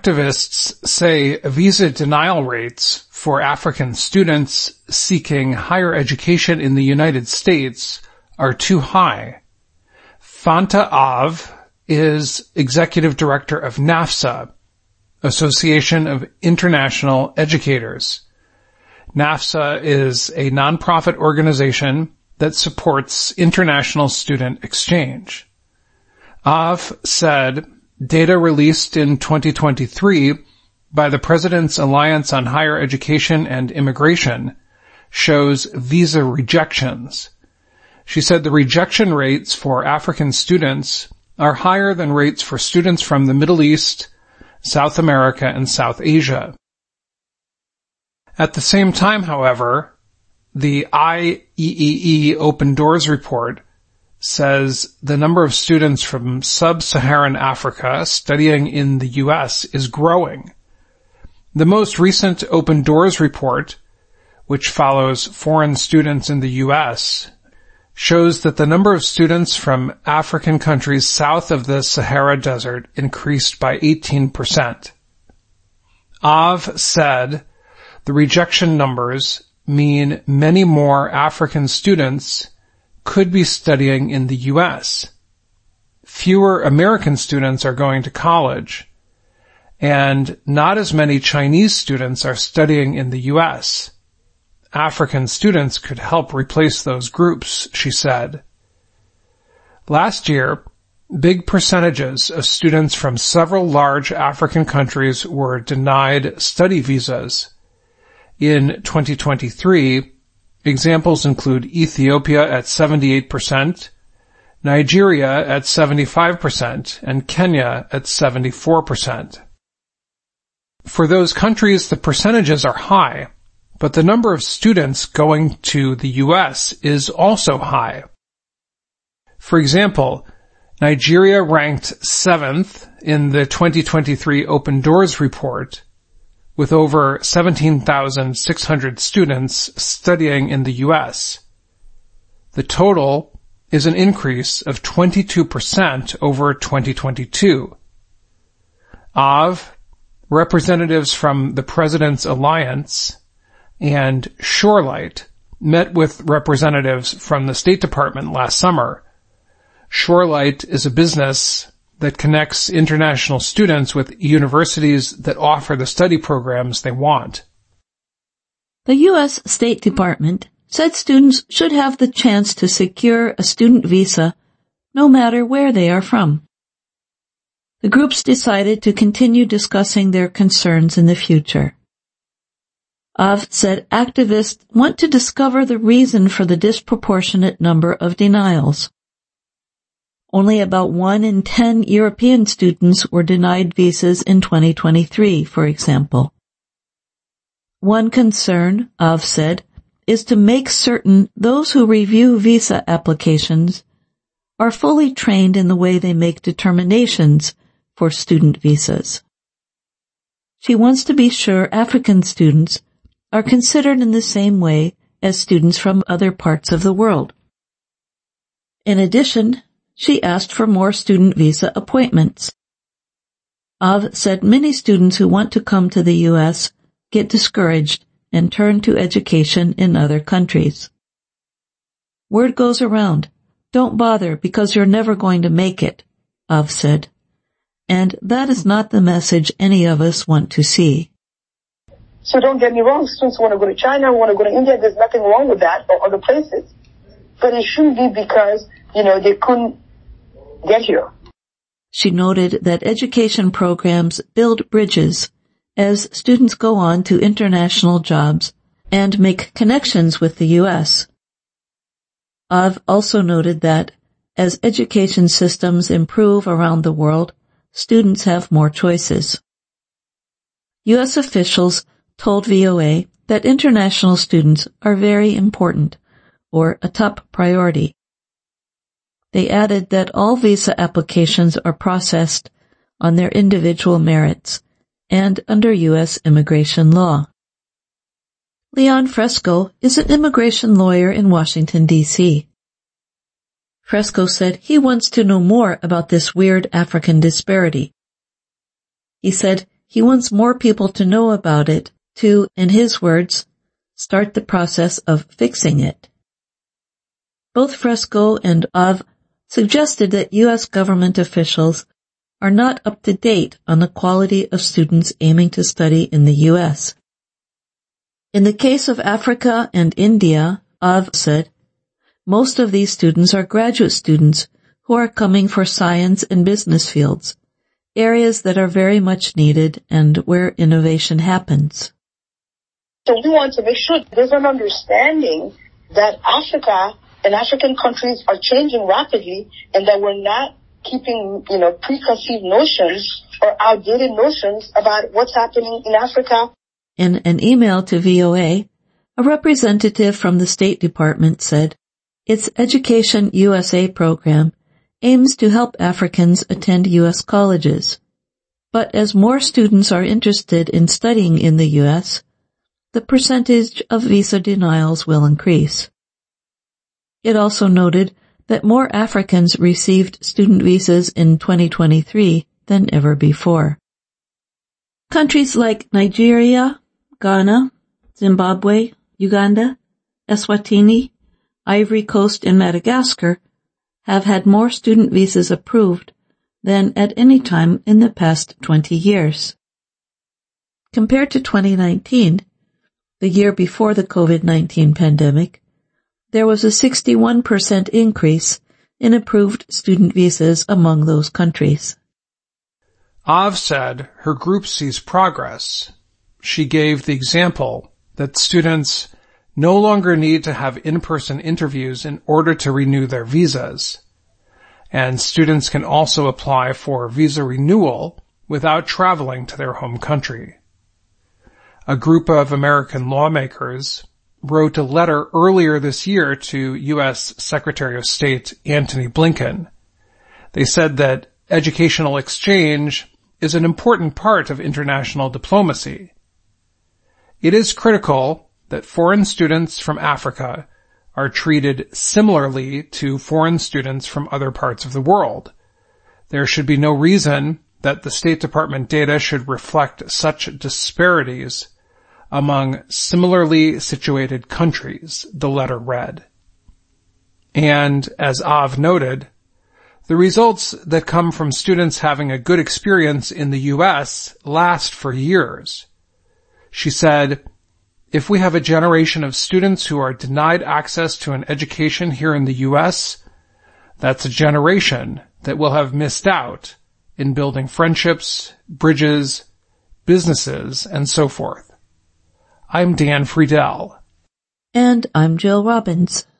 activists say visa denial rates for African students seeking higher education in the United States are too high. Fanta Av is executive director of NAFSA, Association of International Educators. NAFSA is a nonprofit organization that supports international student exchange. Av said data released in 2023 by the President's Alliance on Higher Education and Immigration shows visa rejections. She said the rejection rates for African students are higher than rates for students from the Middle East, South America, and South Asia. At the same time, however, the IEEE Open Doors report says the number of students from sub-Saharan Africa studying in the U.S. is growing. The most recent Open Doors report, which follows foreign students in the U.S., shows that the number of students from African countries south of the Sahara Desert increased by 18%. Av said the rejection numbers mean many more African students could be studying in the U.S. Fewer American students are going to college, and not as many Chinese students are studying in the U.S. African students could help replace those groups, she said. Last year, big percentages of students from several large African countries were denied study visas. In 2023, examples include Ethiopia at 78%, Nigeria at 75%, and Kenya at 74%. For those countries, the percentages are high, but the number of students going to the U.S. is also high. For example, Nigeria ranked 7th in the 2023 Open Doors report, with over 17,600 students studying in the U.S. The total is an increase of 22% over 2022. Av, representatives from the President's Alliance, and Shorelight met with representatives from the State Department last summer. Shorelight is a business that connects international students with universities that offer the study programs they want. The U.S. State Department said students should have the chance to secure a student visa no matter where they are from. The groups decided to continue discussing their concerns in the future. Av said activists want to discover the reason for the disproportionate number of denials. Only about 1 in 10 European students were denied visas in 2023, for example. One concern, Av said, is to make certain those who review visa applications are fully trained in the way they make determinations for student visas. She wants to be sure African students are considered in the same way as students from other parts of the world. In addition, she asked for more student visa appointments. Av said many students who want to come to the U.S. get discouraged and turn to education in other countries. Word goes around, don't bother because you're never going to make it, Av said. And that is not the message any of us want to see. So don't get me wrong, students want to go to China, want to go to India, there's nothing wrong with that, or other places. But it shouldn't be because, they couldn't get here. She noted that education programs build bridges as students go on to international jobs and make connections with the U.S. Av also noted that as education systems improve around the world, students have more choices. U.S. officials told VOA that international students are very important, or a top priority. They added that all visa applications are processed on their individual merits and under U.S. immigration law. Leon Fresco is an immigration lawyer in Washington, D.C. Fresco said he wants to know more about this weird African disparity. He said he wants more people to know about it to, in his words, start the process of fixing it. Both Fresco and Av suggested that U.S. government officials are not up to date on the quality of students aiming to study in the U.S. In the case of Africa and India, Av said, most of these students are graduate students who are coming for science and business fields, areas that are very much needed and where innovation happens. So we want to make sure there's an understanding that Africa and African countries are changing rapidly and that we're not keeping, preconceived notions or outdated notions about what's happening in Africa. In an email to VOA, a representative from the State Department said, its Education USA program aims to help Africans attend U.S. colleges. But as more students are interested in studying in the U.S., the percentage of visa denials will increase. It also noted that more Africans received student visas in 2023 than ever before. Countries like Nigeria, Ghana, Zimbabwe, Uganda, Eswatini, Ivory Coast, and Madagascar have had more student visas approved than at any time in the past 20 years. Compared to 2019, the year before the COVID-19 pandemic, there was a 61% increase in approved student visas among those countries. Av said her group sees progress. She gave the example that students no longer need to have in-person interviews in order to renew their visas, and students can also apply for visa renewal without traveling to their home country. A group of American lawmakers wrote a letter earlier this year to U.S. Secretary of State Antony Blinken. They said that educational exchange is an important part of international diplomacy. It is critical that foreign students from Africa are treated similarly to foreign students from other parts of the world. There should be no reason that the State Department data should reflect such disparities among similarly situated countries, the letter read. And, as Av noted, the results that come from students having a good experience in the U.S. last for years. She said, if we have a generation of students who are denied access to an education here in the U.S., that's a generation that will have missed out in building friendships, bridges, businesses, and so forth. I'm Dan Friedel. And I'm Jill Robbins.